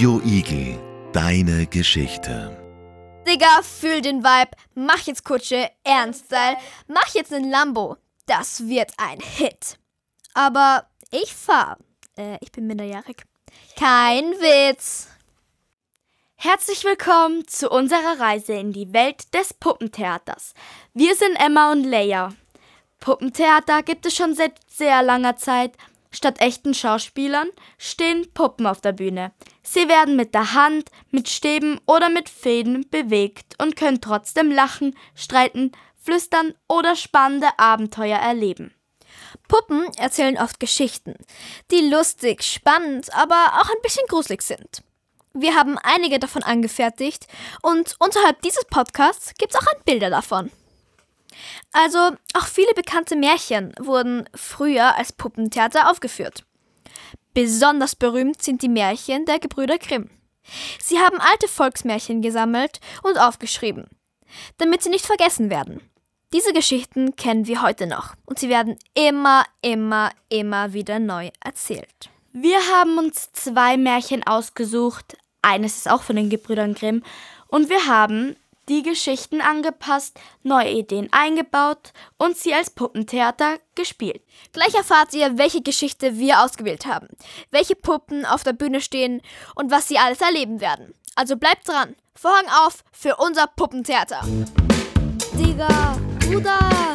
Radio Igel, deine Geschichte. Digga, fühl den Vibe, mach jetzt Kutsche, Ernststyle, mach jetzt einen Lambo. Das wird ein Hit. Aber ich fahr. Ich bin minderjährig. Kein Witz. Herzlich willkommen zu unserer Reise in die Welt des Puppentheaters. Wir sind Emma und Leia. Puppentheater gibt es schon seit sehr langer Zeit. Statt echten Schauspielern stehen Puppen auf der Bühne. Sie werden mit der Hand, mit Stäben oder mit Fäden bewegt und können trotzdem lachen, streiten, flüstern oder spannende Abenteuer erleben. Puppen erzählen oft Geschichten, die lustig, spannend, aber auch ein bisschen gruselig sind. Wir haben einige davon angefertigt und unterhalb dieses Podcasts gibt es auch Bilder davon. Also, auch viele bekannte Märchen wurden früher als Puppentheater aufgeführt. Besonders berühmt sind die Märchen der Gebrüder Grimm. Sie haben alte Volksmärchen gesammelt und aufgeschrieben, damit sie nicht vergessen werden. Diese Geschichten kennen wir heute noch und sie werden immer wieder neu erzählt. Wir haben uns 2 Märchen ausgesucht. Eines ist auch von den Gebrüdern Grimm. Und wir haben die Geschichten angepasst, neue Ideen eingebaut und sie als Puppentheater gespielt. Gleich erfahrt ihr, welche Geschichte wir ausgewählt haben, welche Puppen auf der Bühne stehen und was sie alles erleben werden. Also bleibt dran, Vorhang auf für unser Puppentheater. Digga, Bruder,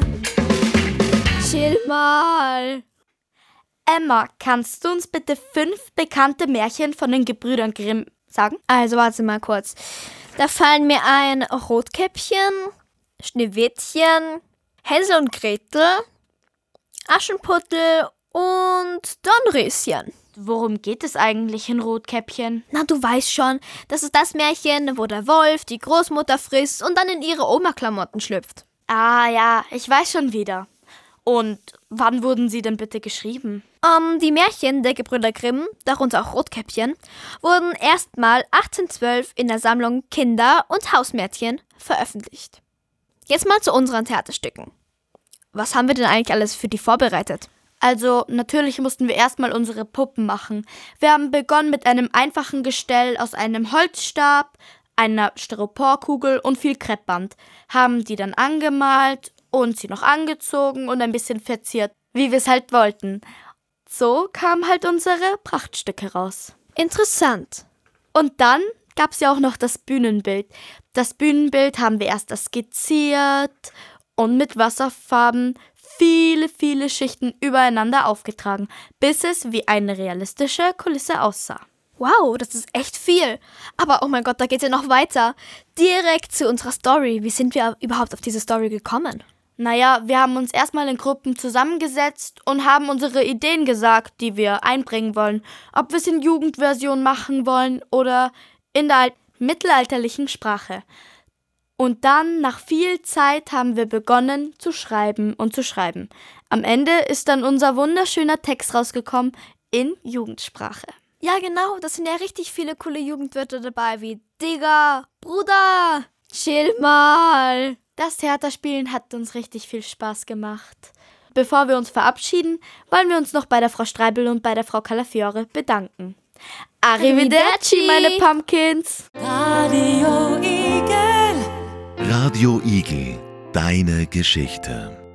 chill mal. Emma, kannst du uns bitte 5 bekannte Märchen von den Gebrüdern Grimm sagen? Also warte mal kurz. Da fallen mir ein Rotkäppchen, Schneewittchen, Hänsel und Gretel, Aschenputtel und Dornröschen. Worum geht es eigentlich in Rotkäppchen? Na, du weißt schon, das ist das Märchen, wo der Wolf die Großmutter frisst und dann in ihre Oma-Klamotten schlüpft. Ah ja, ich weiß schon wieder. Und wann wurden sie denn bitte geschrieben? Die Märchen der Gebrüder Grimm, darunter auch Rotkäppchen, wurden erstmal 1812 in der Sammlung Kinder- und Hausmärchen veröffentlicht. Jetzt mal zu unseren Theaterstücken. Was haben wir denn eigentlich alles für die vorbereitet? Also, natürlich mussten wir erstmal unsere Puppen machen. Wir haben begonnen mit einem einfachen Gestell aus einem Holzstab, einer Styroporkugel und viel Kreppband. Haben die dann angemalt und sie noch angezogen und ein bisschen verziert, wie wir es halt wollten. So kamen halt unsere Prachtstücke raus. Interessant. Und dann gab es ja auch noch das Bühnenbild. Das Bühnenbild haben wir erst skizziert und mit Wasserfarben viele Schichten übereinander aufgetragen, bis es wie eine realistische Kulisse aussah. Wow, das ist echt viel. Aber oh mein Gott, da geht ja noch weiter. Direkt zu unserer Story. Wie sind wir überhaupt auf diese Story gekommen? Naja, wir haben uns erstmal in Gruppen zusammengesetzt und haben unsere Ideen gesagt, die wir einbringen wollen. Ob wir es in Jugendversion machen wollen oder in der mittelalterlichen Sprache. Und dann, nach viel Zeit, haben wir begonnen zu schreiben und zu schreiben. Am Ende ist dann unser wunderschöner Text rausgekommen in Jugendsprache. Ja genau, das sind ja richtig viele coole Jugendwörter dabei, wie Digga, Bruder, chill mal. Das Theaterspielen hat uns richtig viel Spaß gemacht. Bevor wir uns verabschieden, wollen wir uns noch bei der Frau Streibel und bei der Frau Calafiore bedanken. Arrivederci, meine Pumpkins! Radio Igel, deine Geschichte.